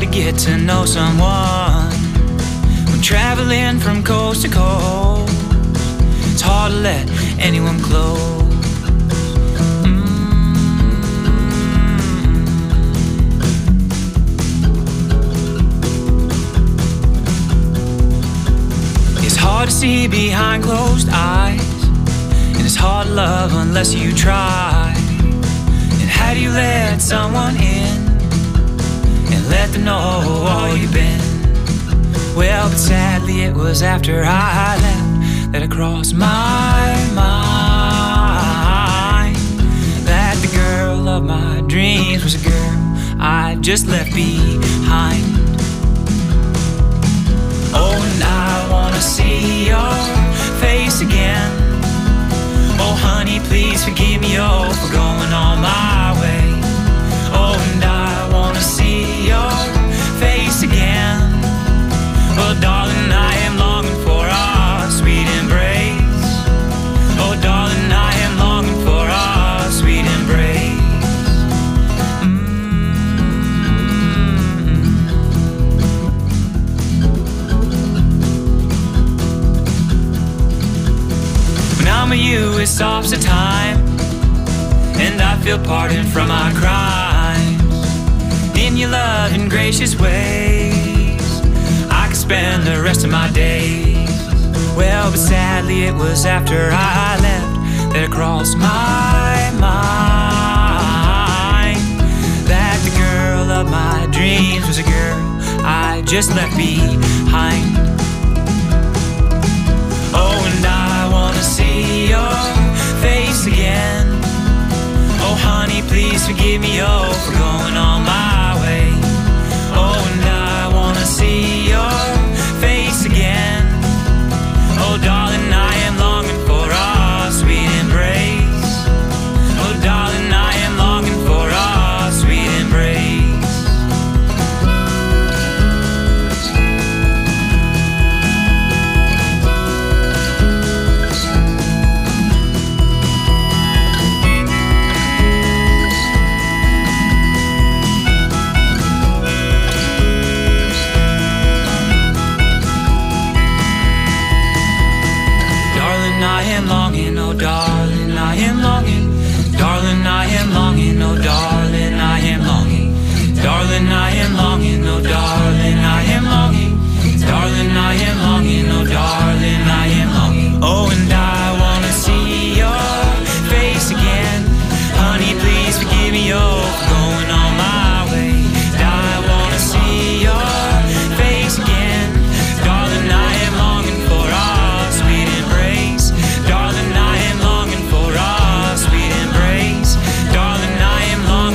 to get to know someone when traveling from coast to coast. It's hard to let anyone close. It's hard to see behind closed eyes, and it's hard to love unless you try. And how do you let someone in and let them know all you've been? Well, but sadly it was after I left that it crossed my mind that the girl of my dreams was a girl I just left behind. Oh, and I wanna see your face again. Oh, honey, please forgive me, oh, for going on my way. Oh, and I wanna see your face again. Oh, darling, I am longing for our sweet embrace. Oh, darling, I am longing for our sweet embrace. When I'm with you, it stops the time, and I feel pardon from my crimes. In your loving, gracious ways, spend the rest of my days. Well, but sadly it was after I left that it crossed my mind that the girl of my dreams was a girl I just left behind. Oh, and I wanna see your face again. Oh, honey, please forgive me, oh, for going on my way. Oh, and I wanna see your face again. Oh, darling, I am longing for our sweet embrace. Oh, darling, I am longing for our sweet embrace. I am longing, oh darling, I am longing. Darling, I am longing, oh darling, I am longing. Darling, I am longing, oh darling, I am longing. Darling, I am longing, oh darling, I am longing. Oh, and I wanna see your face again. Honey, please forgive me, oh, for going on my way. I wanna see your face again. Darling, I am longing for our sweet embrace. Darling, I am longing for our sweet embrace. Darling, I am longing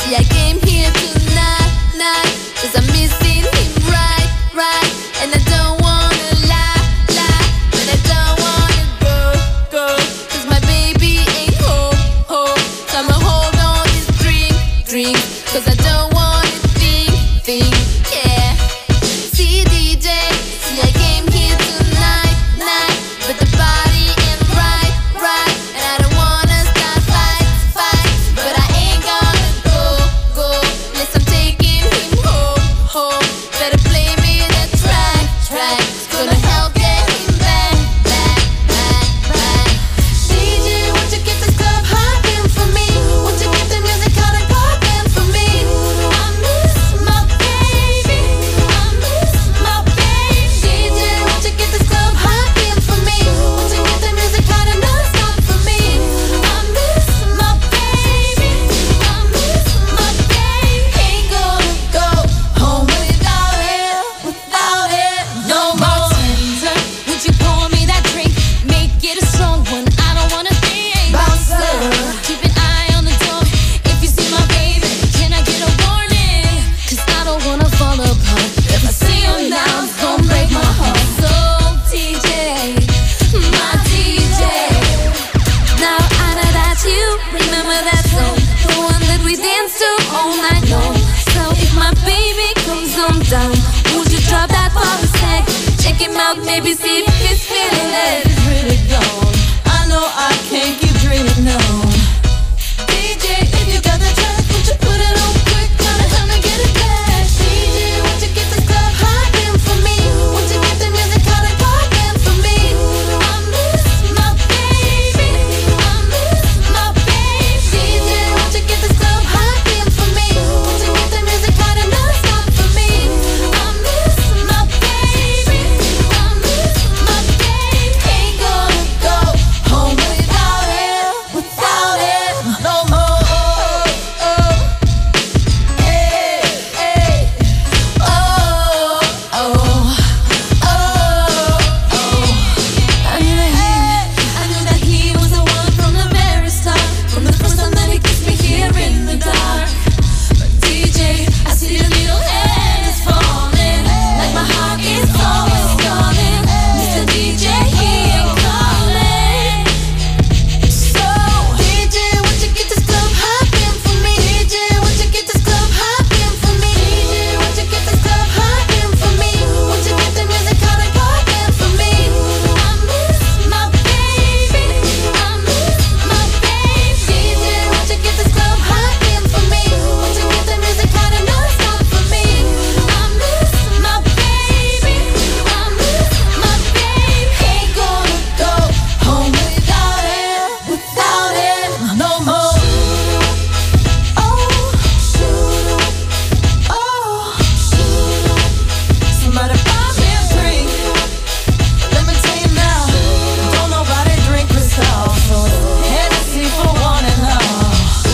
See, I came here tonight, cause I'm missing him right. And I don't wanna lie, but I don't wanna go, cause my baby ain't home. So I'ma hold on this drink, cause I don't wanna think, yeah. See, DJ, see, I came here tonight, but the body ain't right. And I don't wanna start fight, but I ain't gonna go, unless I'm taking him home. Better play me that track, it's gonna help get him back. DJ, won't you get this club hopping for me? Won't you get the music out and popping for me? I miss my baby, DJ, won't you get this club hopping for me? Won't you get the music out and not stop for me? I miss my baby, ain't gonna go home without it no more. Bartender, would you pour me that drink? Make it a strong one, I don't wanna think. Bouncer, keep an eye on the door. If you see my baby, can I get a warning? Cause I don't wanna fall apart. If I see him now, it's gonna break my heart. So DJ, my DJ, now I know that you remember that song, the one that we danced to all night long. So if my baby comes on down, would you drop that for a sec? Check him out, maybe see if he's feeling it. It's really gone. I know I can't keep dreaming on. DJ, if you got the track, would you put it on quick? Gonna help me get it back. DJ, won't you get this club hopping for me? Won't you get the music out and popping for me? I miss my baby, DJ, won't you get this club hopping for me? Won't you get the music out and not stop for me? I miss my baby, ain't gonna go home without it no more. Hey, I knew that he was the one from the very start, from the first time that he kissed me here in the dark. But DJ, I see your little hand is falling, like my heart is always calling. Mr. DJ, he ain't calling. So DJ, won't you get this club hopping for me? DJ, won't you get this club hopping for me? DJ, won't you get this club hopping for me? Won't you get the music out and popping for me? I miss my baby, DJ, won't you get this club hopping for me? Won't you get the music out and not stop for me? I miss my baby, ain't gonna go home without it no more. Somebody buy me a drink. Let me tell you now, don't nobody drink Cristal, so Hennessy for one and all.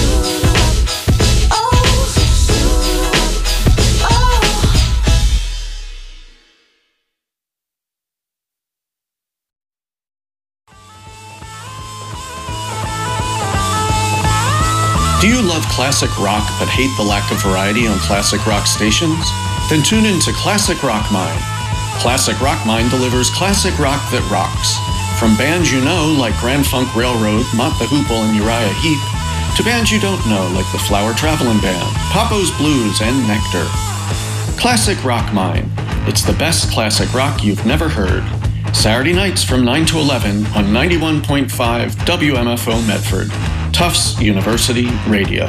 Do you love classic rock but hate the lack of variety on classic rock stations? Then tune in to Classic Rock Mine. Classic Rock Mine delivers classic rock that rocks. From bands you know like Grand Funk Railroad, Mott the Hoople, and Uriah Heep, to bands you don't know like the Flower Traveling Band, Papo's Blues, and Nectar. Classic Rock Mine. It's the best classic rock you've never heard. Saturday nights from 9 to 11 on 91.5 WMFO Medford. Tufts University Radio.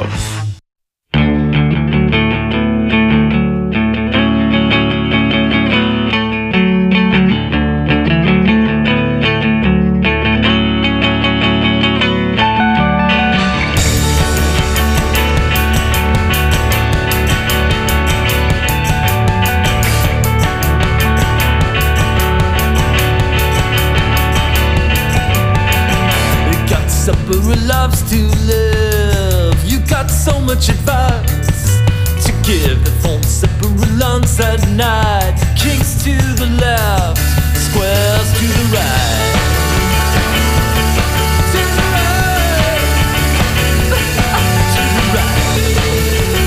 Loves to live. You got so much advice to give. The phone supper lunch at night. Kings to the left, squares to the right. To the right. To the right.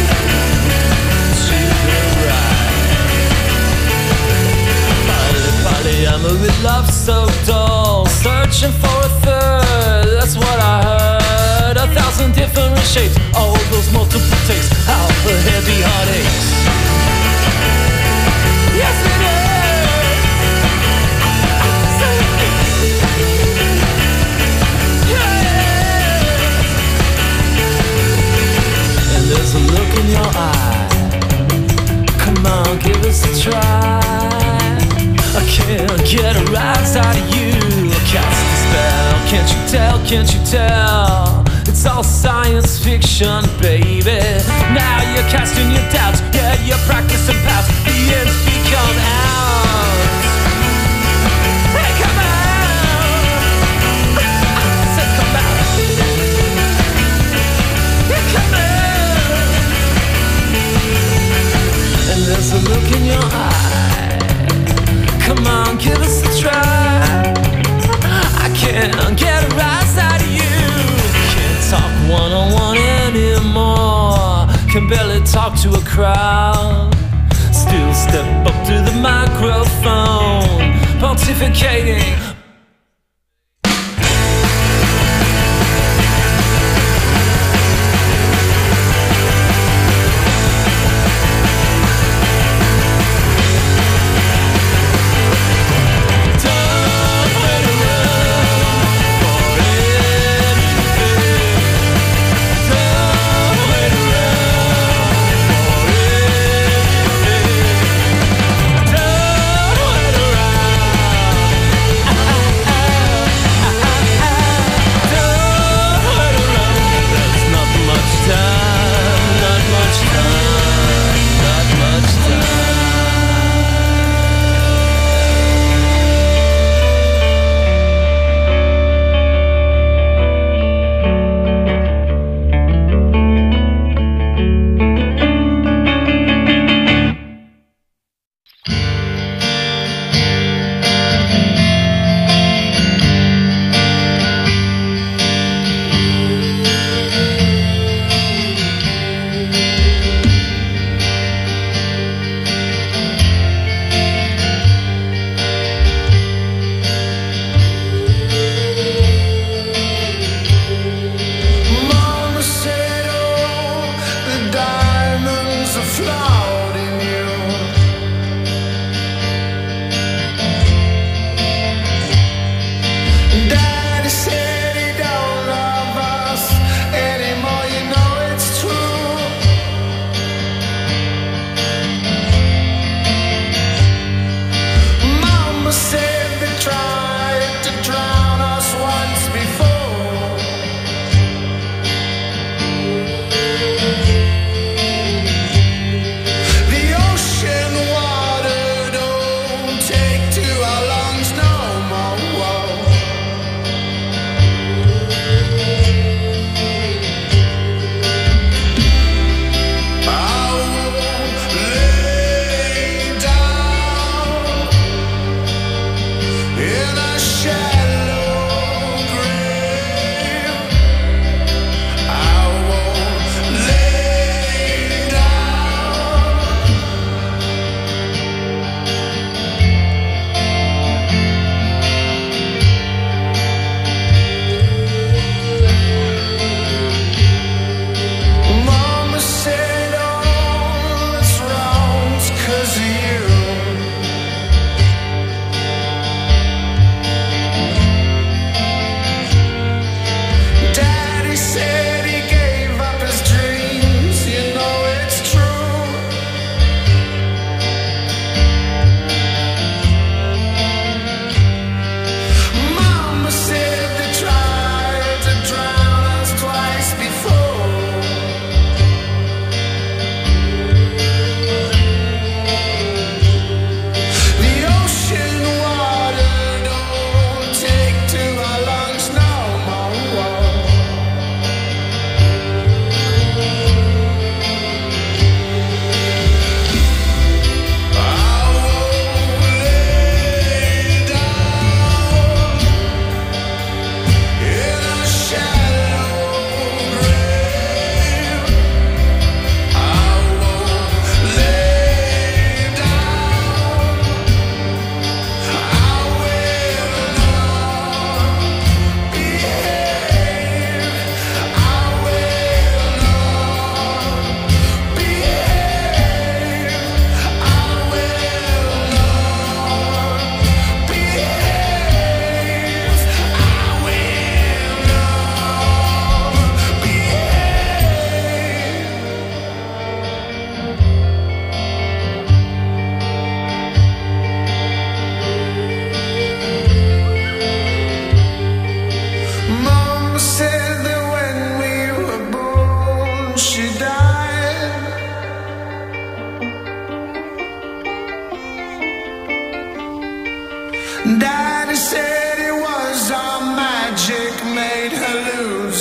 different shapes, all those multiple takes, how the heavy heart aches. Yes it is. Yeah. And there's a look in your eye. Come on, give us a try. I can't get a rise out of you. Cast a spell, can't you tell, can't you tell? It's all science fiction, baby. Now you're casting your doubts, yeah, you're practicing past. The ends become out. Hey, come out. I said come out. Hey, come out. And there's a look in your eye. Come on, give us a try. I can't get a rise out of you. Can't talk one-on-one anymore. Can barely talk to a crowd. Still step up to the microphone, pontificating.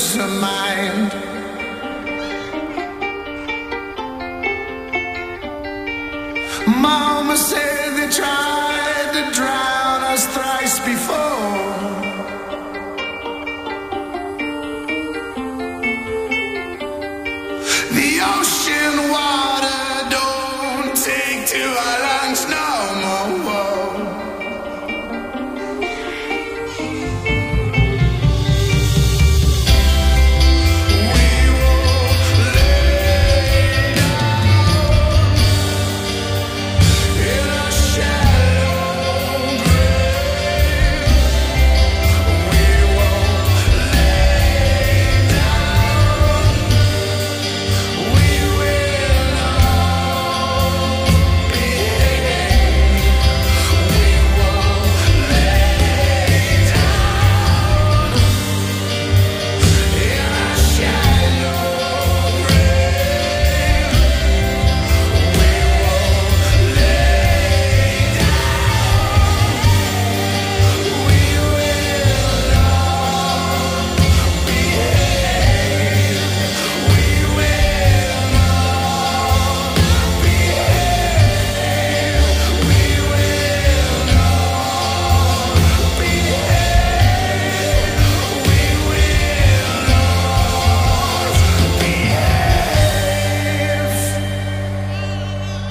peace of mind. Mama said they tried to drown us thrice before. The ocean water don't take to our lungs no more. We will lay down in a shallow grave. We will lay down. We will all behave. We will lay down in a shallow grave. We will lay down. We will all behave. We will all behave. We will all behave. We will all behave.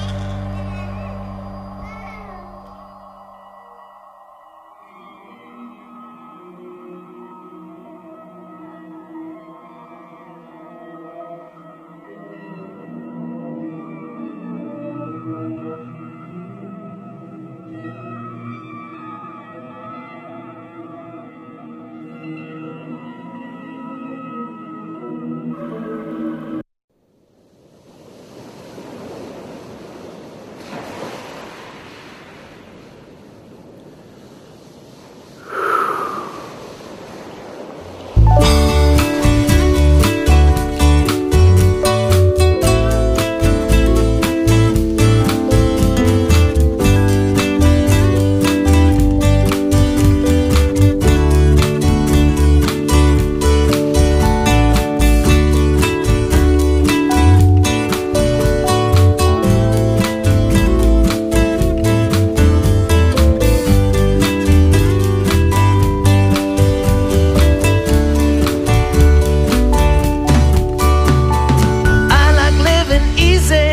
I like living easy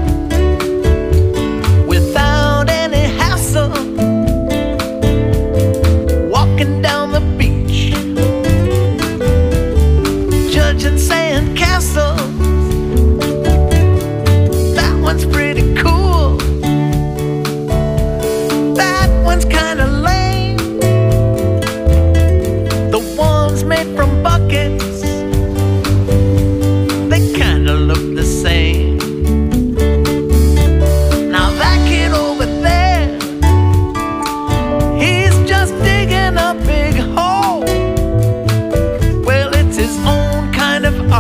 without any hassle. Walking down the beach, judging sand castles. That one's pretty cool. That one's kinda lame. The ones made from buckets, they kinda look the same. Now that kid over there, he's just digging a big hole. Well, it's his own kind of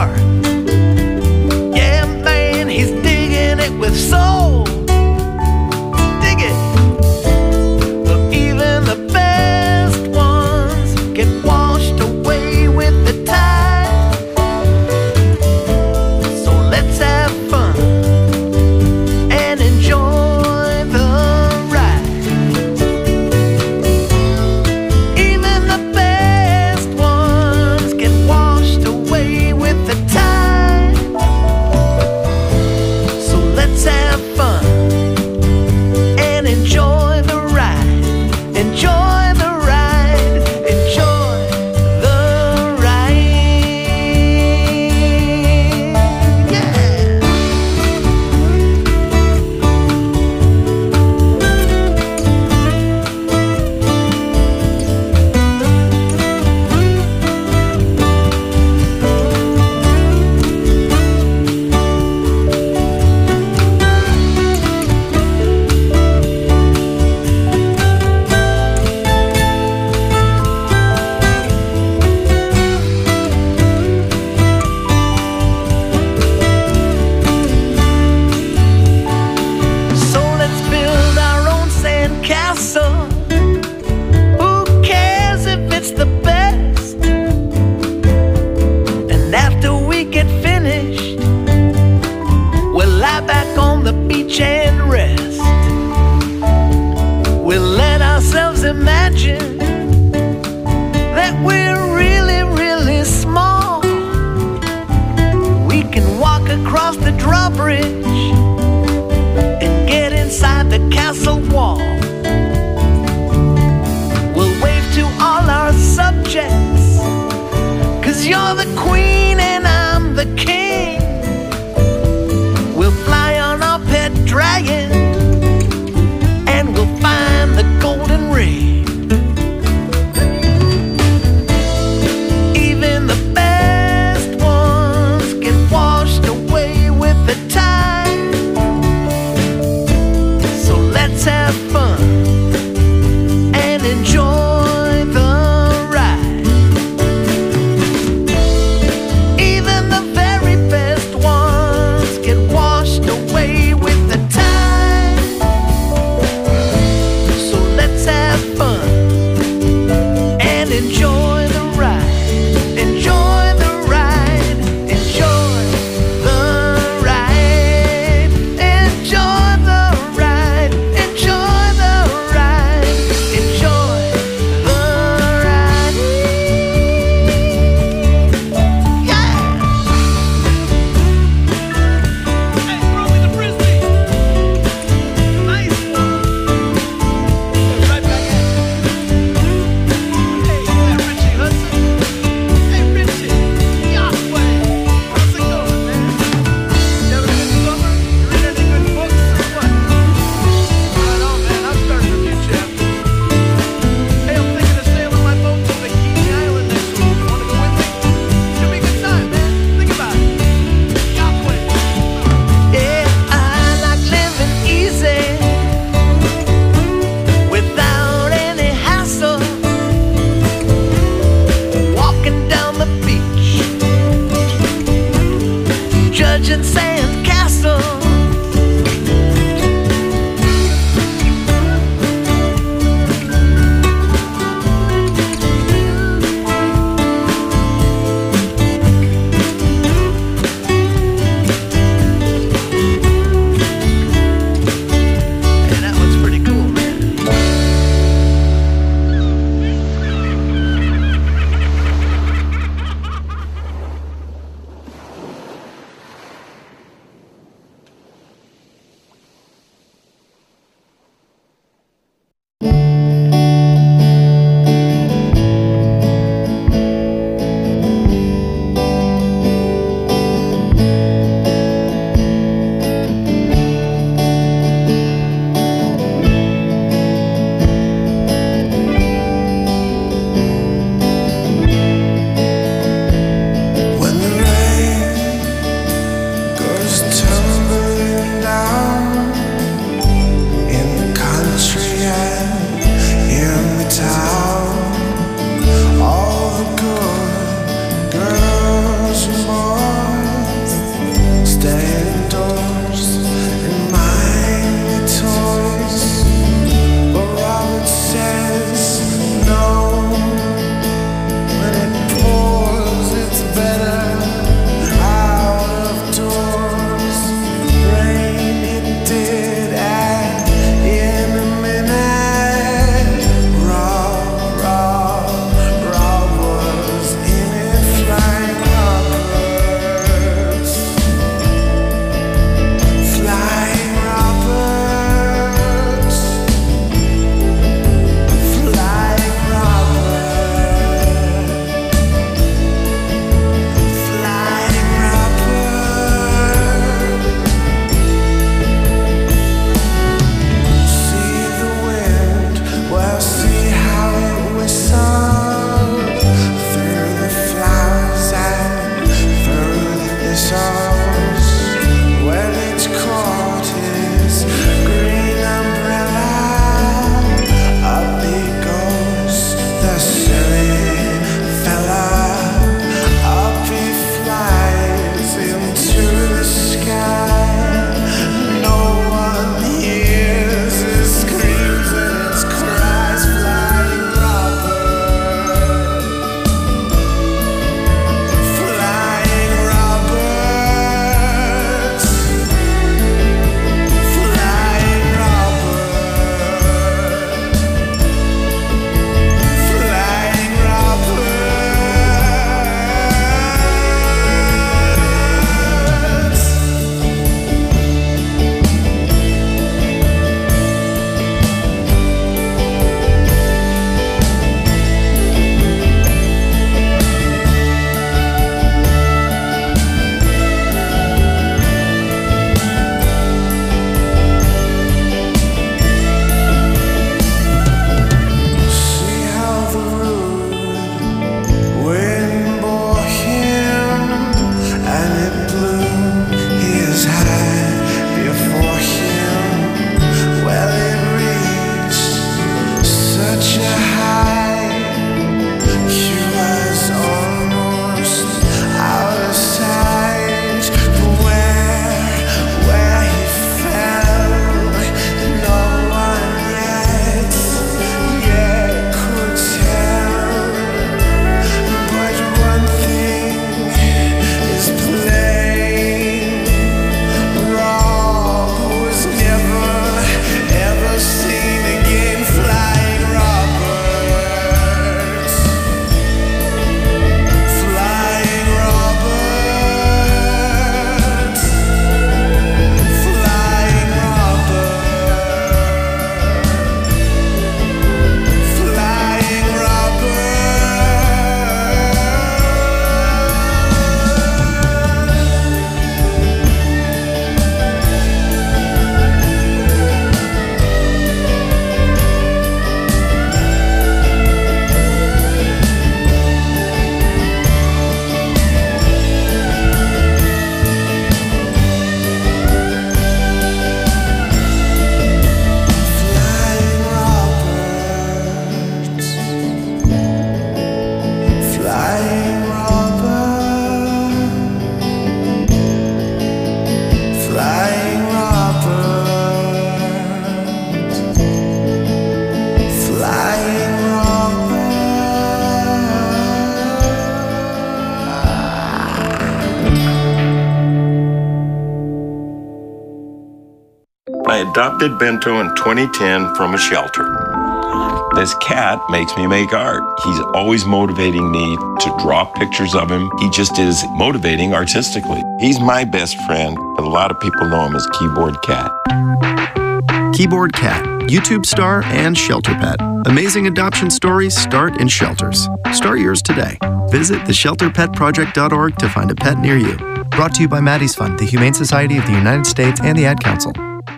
I adopted Bento in 2010 from a shelter. This cat makes me make art. He's always motivating me to draw pictures of him. He just is motivating artistically. He's my best friend, but a lot of people know him as Keyboard Cat. Keyboard Cat, YouTube star and shelter pet. Amazing adoption stories start in shelters. Start yours today. Visit theshelterpetproject.org to find a pet near you. Brought to you by Maddie's Fund, the Humane Society of the United States, and the Ad Council.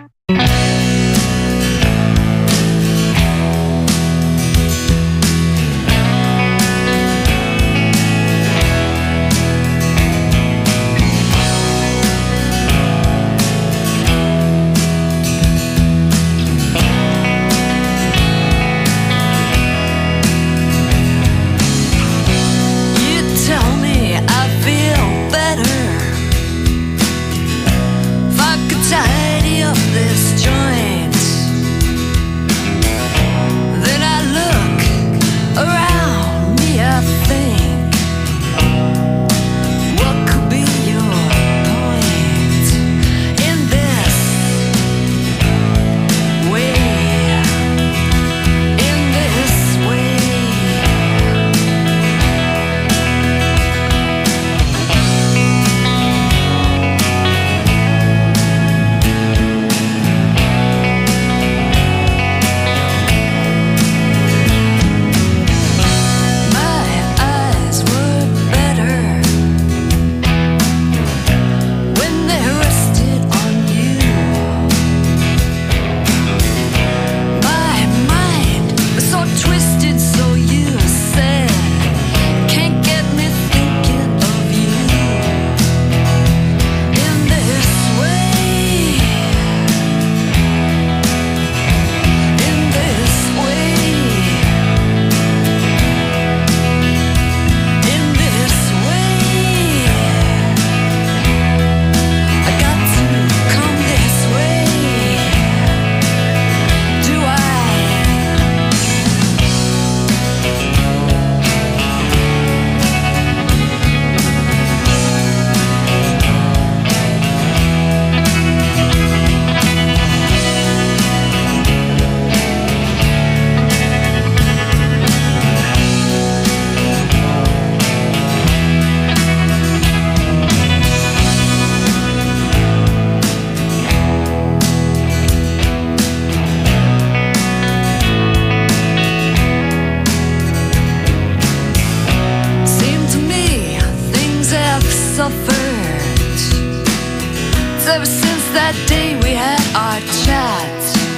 Ever since that day we had our chat.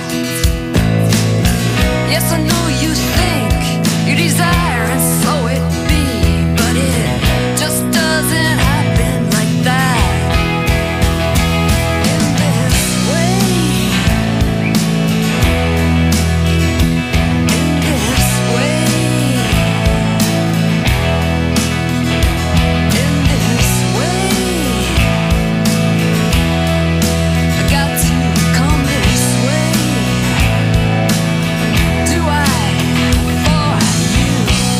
Yes, I know you think you desire, and so it be, but it just doesn't happen like that. In this way, in this way, in this way. I got to come this way. Do I for you?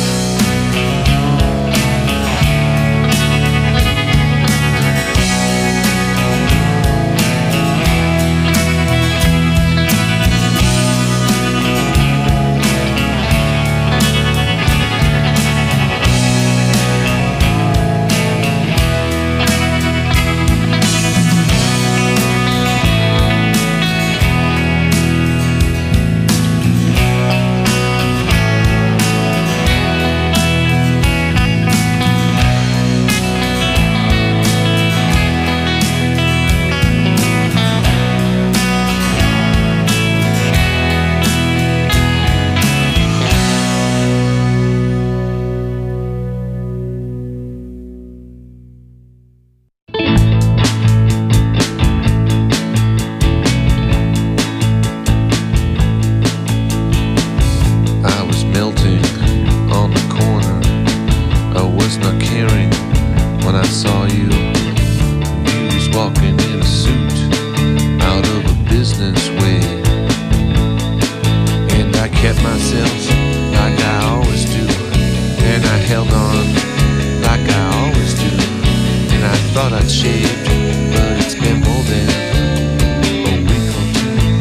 I was melting on the corner. I was not caring when I saw you. You was walking in a suit out of a business way, and I kept myself like I always do, and I held on like I always do, and I thought I'd shaved, but it's been more than a week or two.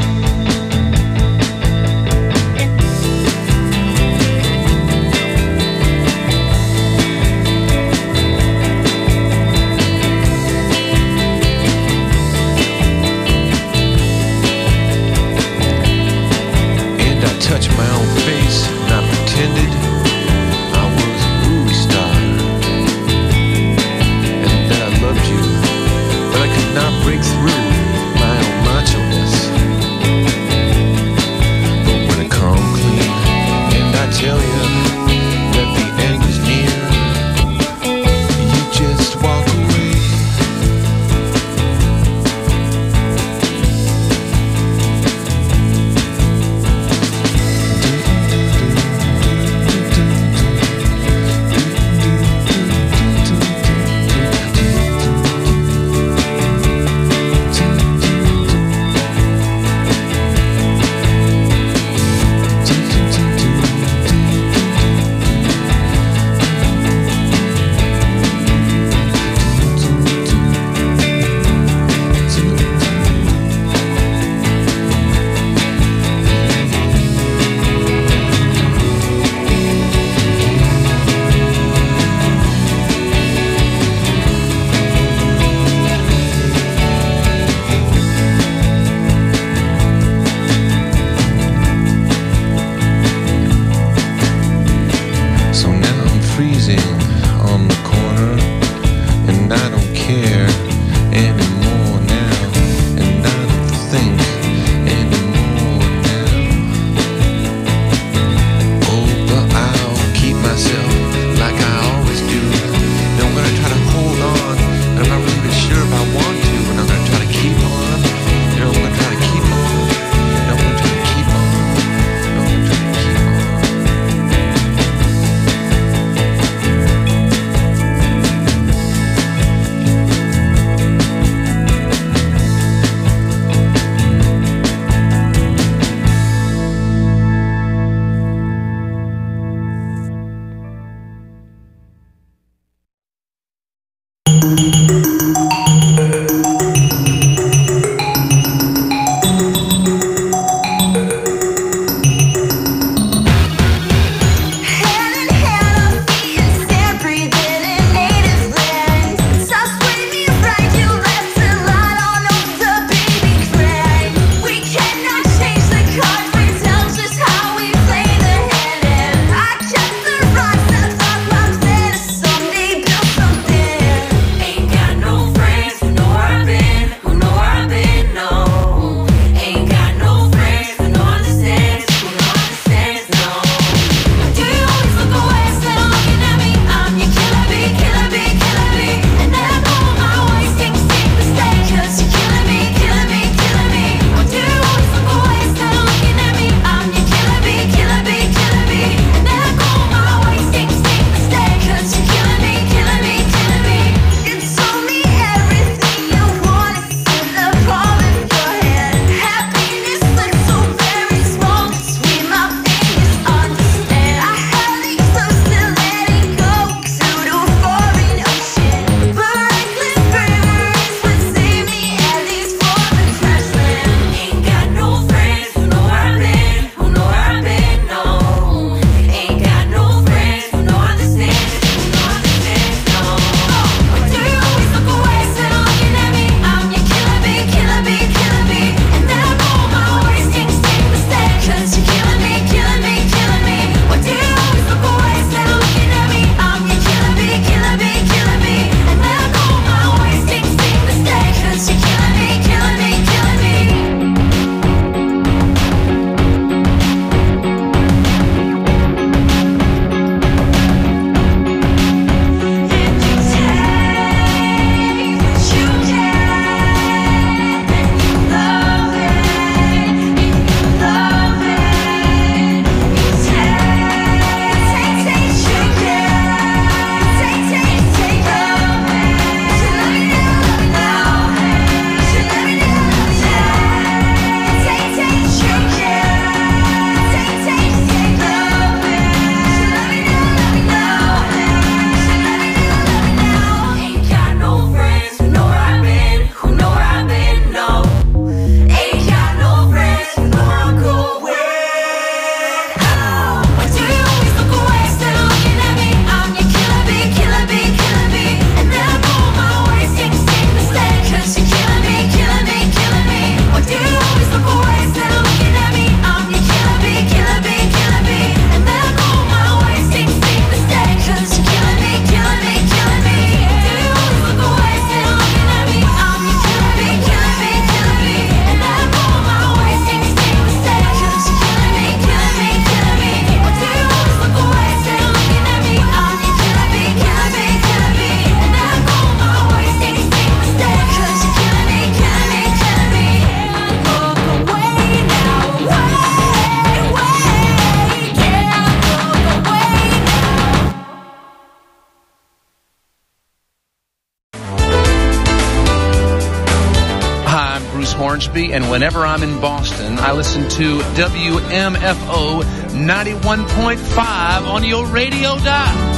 Hornsby, and whenever I'm in Boston, I listen to WMFO 91.5 on your radio dial.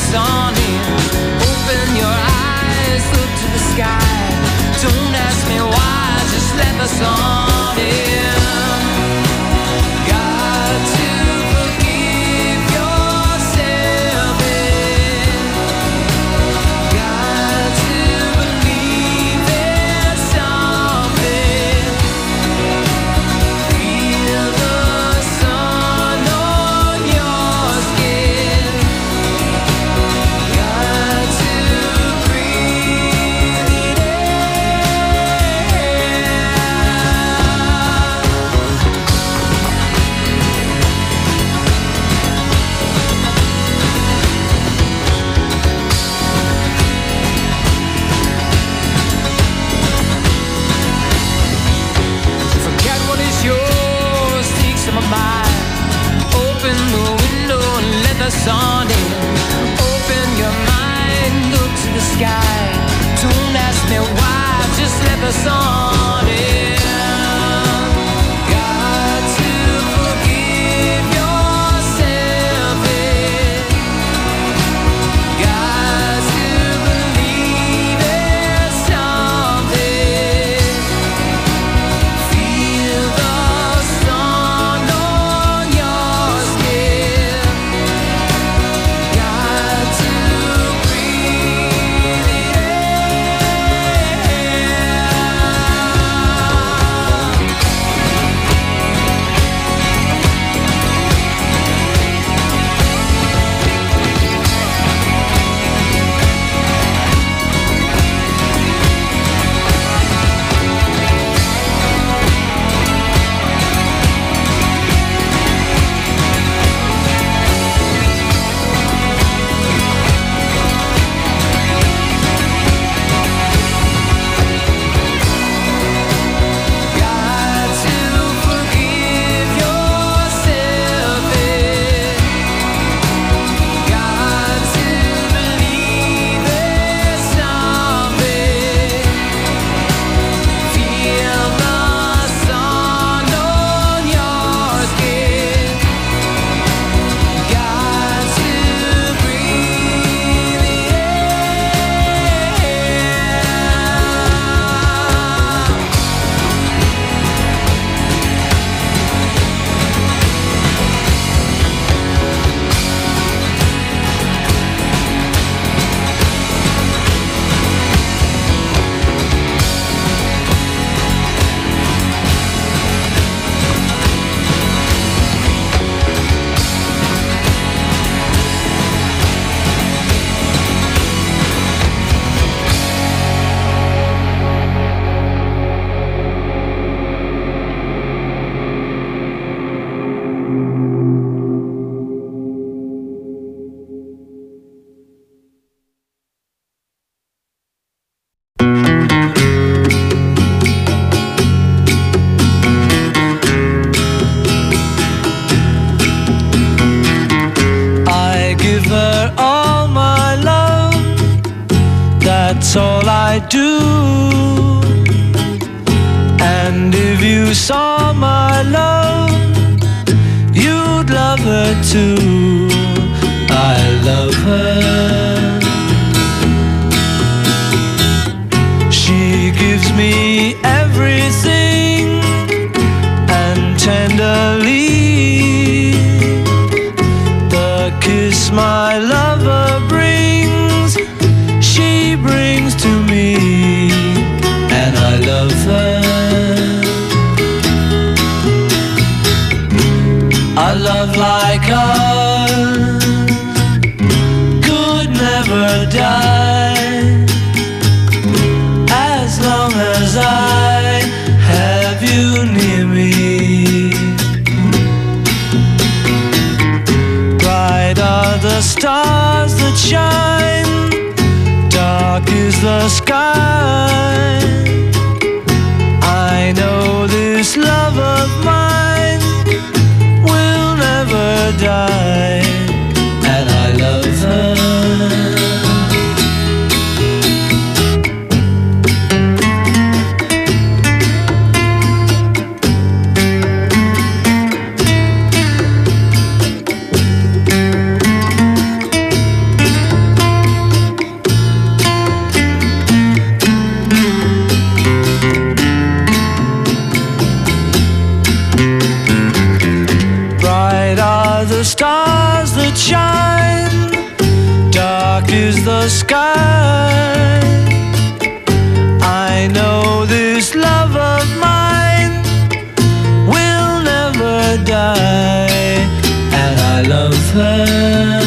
sun in. Open your eyes, look to the sky. Don't ask me why, just let the sun in. Got to forgive yourself in. Got to believe there's something. Feel the sun on your skin. Got to breathe it Forget what is yours, take some of mine. Open the window and let the sun in. Open your mind, look to the sky. Don't ask me why, just let the sun in. Got to forgive yourself in. Got to believe there's something. Feel the sun on your skin. Got to breathe it Got to forgive yourself in. Got to believe there's something. Feel the sun on your skin. Got to breathe it I give her all my love, that's all I do. And if you saw my love, you'd love her too. I love her. She gives me everything, and tenderly the kiss my lover brings, she brings to me, and I love her. A love like ours could never die, as long as I have you near me. Bright are the stars that shine, dark is the sky. I know this love of mine will never die, and I love her. the sky. I know this love of mine will never die, and I love her.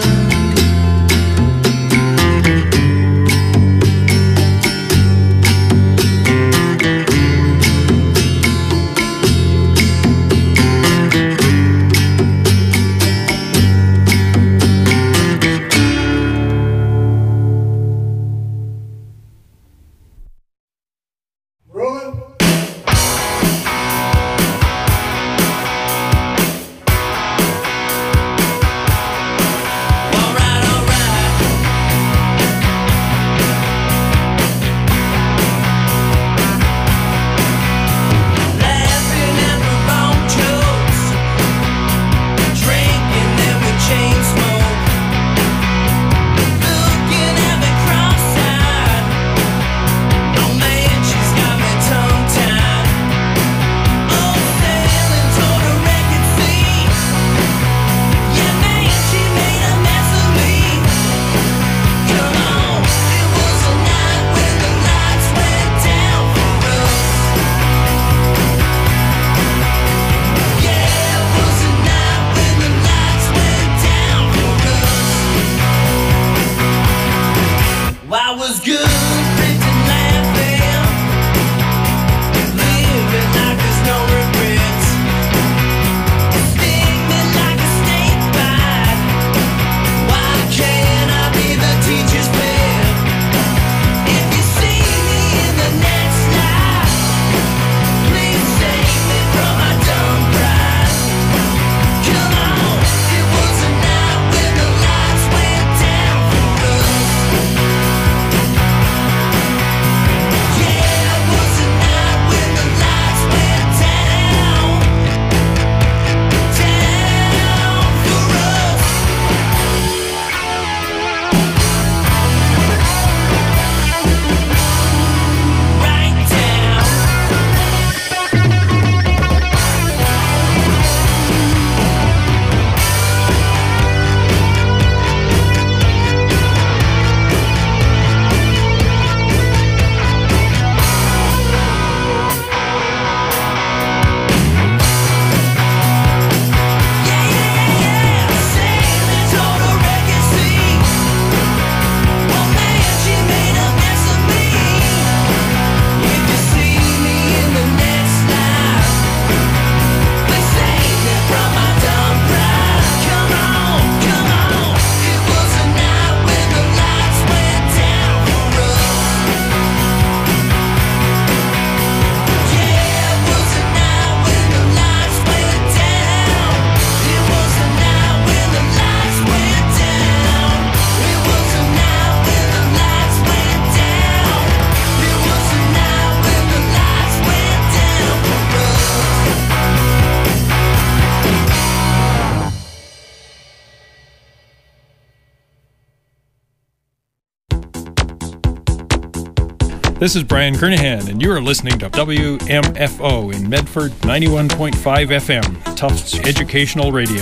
This is Brian Kernahan, and you are listening to WMFO in Medford 91.5 FM, Tufts Educational Radio.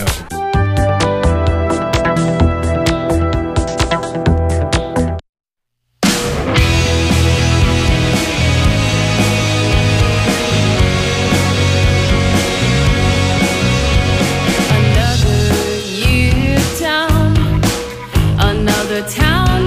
Another year down, another town